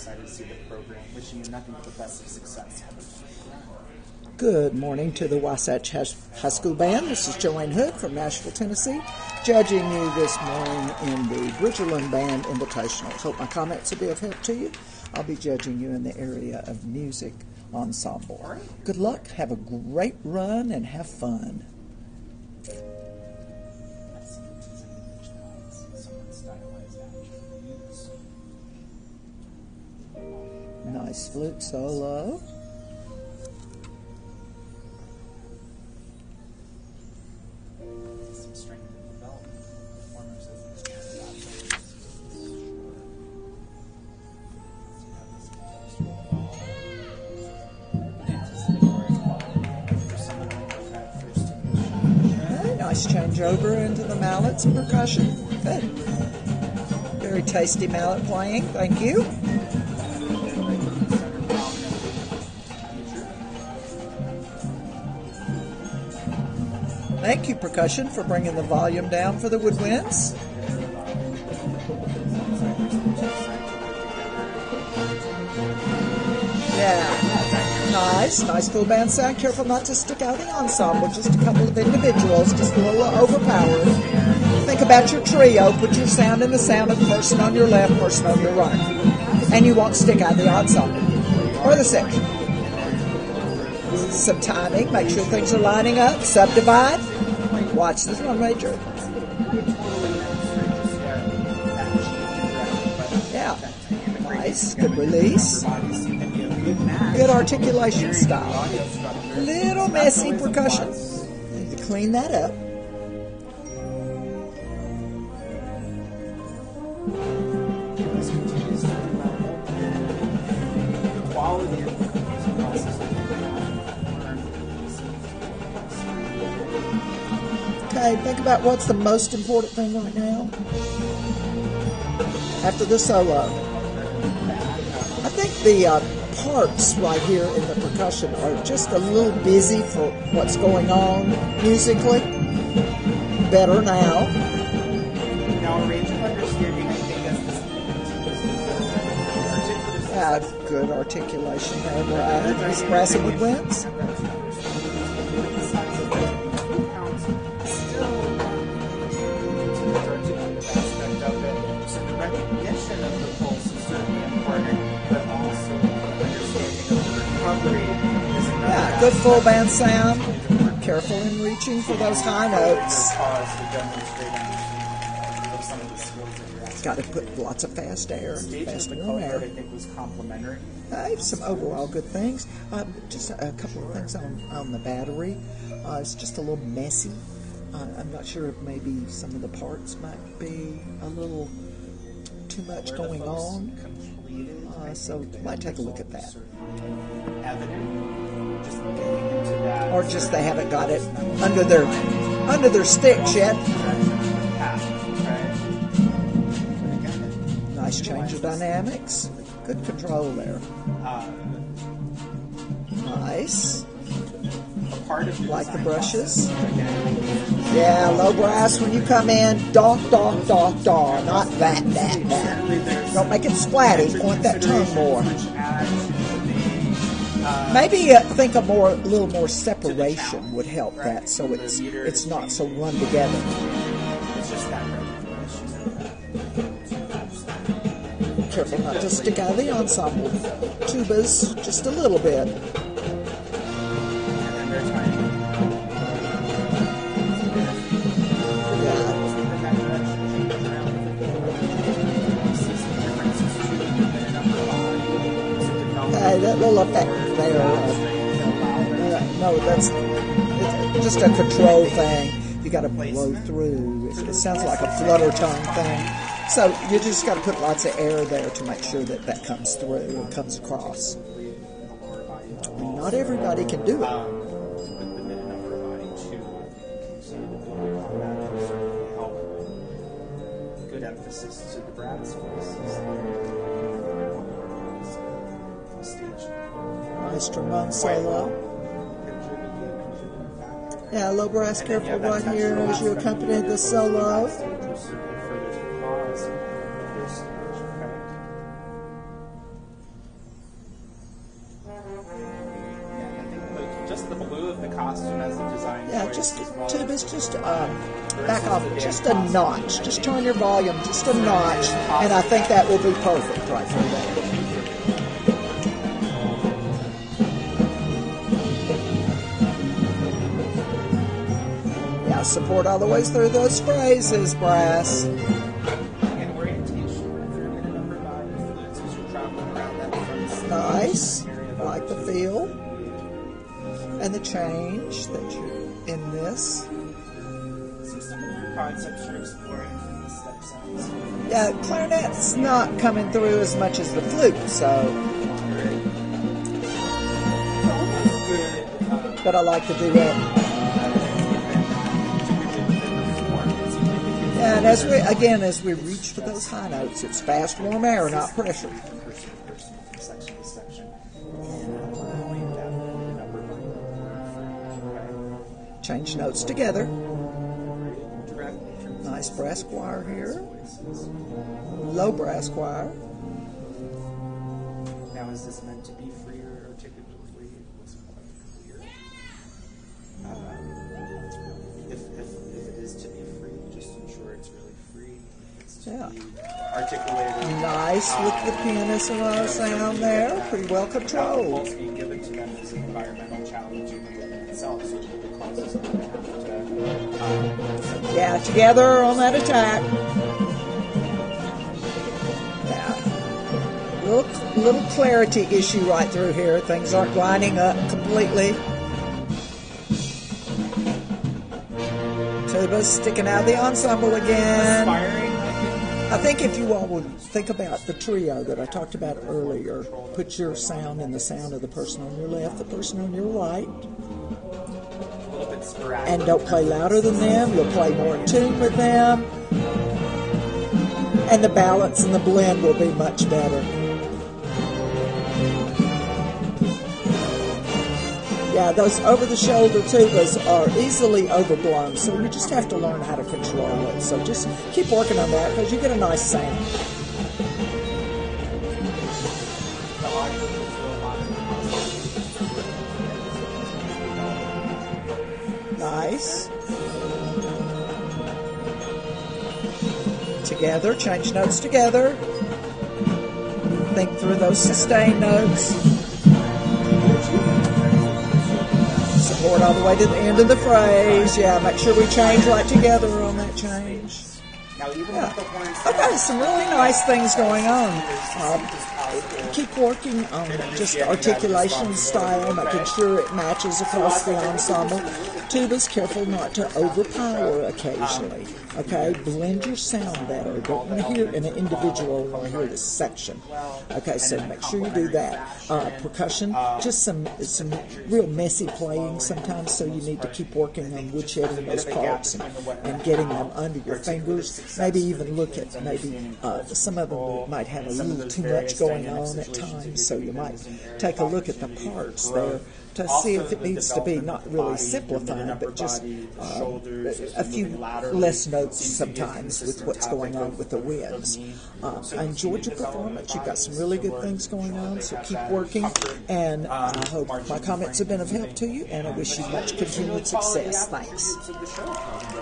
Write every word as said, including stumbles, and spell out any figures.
excited to see the program. Wishing you nothing but the best of success. Have a great run. Good morning to the Wasatch High School Band. This is Joanne Hood from Nashville, Tennessee, judging you this morning in the Bridgerland Band Invitational. Hope my comments will be of help to you. I'll be judging you in the area of music ensemble. All right. Good luck, have a great run, and have fun. Nice flute solo. Some strength and development performers as Okay, nice changeover into the mallets and percussion. Good. Very tasty mallet playing. Thank you. Thank you, percussion, for bringing the volume down for the woodwinds. Yeah, nice, nice full band sound. Careful not to stick out the ensemble. Just a couple of individuals, just a little overpowered. Think about your trio. Put your sound in the sound of the person on your left, person on your right, and you won't stick out the ensemble or the section. Some timing. Make sure things are lining up. Subdivide. Watch this one, Major. Yeah. Nice. Good release. Good articulation style. Little messy percussion. Need to clean that up. Okay, think about what's the most important thing right now after the solo. I think the uh, parts right here in the percussion are just a little busy for what's going on musically. Better now. Now, a range of understanding, I think, as Yeah, good articulation there, Brad. Expressive woodwinds. Yeah, good full band sound. Careful in reaching for those high notes. Got to put lots of fast air, fasting on air. I think was complimentary. I have some overall good things. Um, just a, a couple of things on, on the battery. Uh, it's just a little messy. Uh, I'm not sure if maybe some of the parts might be a little too much going on. Uh, so might take a look at that. Or just they haven't got it under their under their sticks yet. Nice change of dynamics. Good control there. Nice. Like the brushes. Yeah, low brass when you come in. Donk, donk, donk, donk. Not that, that, that. Don't make it splatty. Point that tone more. Maybe uh, think a more, a little more separation would help that, so it's it's not so run together. Careful not to stick out of the ensemble. Tubas, just a little bit. Okay, that little effect there. Uh, no, that's it's just a control thing. You got to blow through. It, it sounds like a flutter tone thing. So you just got to put lots of air there to make sure that that comes through and comes across. And not everybody can do it. Good emphasis to the brass voices. Nice trombone solo. Yeah, low brass, careful right here as you accompany the solo. the blue of the costume as a design Yeah, choice just as well. tubas, just uh, back off just a notch. Just turn your volume just a notch, and I think that will be perfect right through there. Yeah, support all the way through those phrases, brass. And orientation, if you're in a number by the flutes as you're traveling around that front stage Nice, area of like the feel and the change that you're in this. So some of the concepts you're exploring from the step sounds. Yeah, clarinet's not coming through as much as the flute, so. It's almost good. Uh, But I like to do that. And as we again, as we reach for those high notes, it's fast, warm air, not pressure. Section to section. And allowing that number by Change notes together. direct. Nice brass choir here. Low brass choir. Now, is this meant to be free or articulatively? It wasn't quite clear. Um, if, if, if it is to be free, just ensure it's really free. If it's to Yeah. be articulated. Nice with the pianist and all sound there. Pretty well controlled. Pulse being given to them is an environmental challenge even within itself, so the causes are going to have to. Um, Yeah, together on that attack. Yeah. Little, little clarity issue right through here. Things aren't lining up completely. Tuba's sticking out of the ensemble again. Aspiring, I think if you all would think about the trio that I talked about earlier, put your sound in the sound of the person on your left, the person on your right, a little bit sporadic. and don't play louder than them. You'll play more in tune with them, and the balance and the blend will be much better. Yeah, those over-the-shoulder tubas are easily overblown, so you just have to learn how to control it. So just keep working on that because you get a nice sound. The audio will feel a lot of Nice. Together, change notes together. Think through those sustained notes. Support all the way to the end of the phrase. Yeah, make sure we change right together on that change. Now, even Yeah. with the horns, Okay, some really nice things going on. Um, keep working on just articulation style, making sure it matches across the ensemble. Tuba's careful not to overpower occasionally. Okay, blend your sound better. Don't want to hear in an individual. Want to hear the section. Okay, so make sure you do that. Uh, percussion, just some some real messy playing sometimes. So you need to keep working on woodsheding those parts and, and getting them under your fingers. Maybe even look at maybe uh, some of them might have a little too much going on at times. So you might take a look at the parts there to see if it needs to be not really simplified, but just uh, a few less notes sometimes with what's going on with the winds. Uh, I enjoyed your performance. You've got some really good things going on, so keep working. And I hope my comments have been of help to you, and I wish you much continued success. Thanks.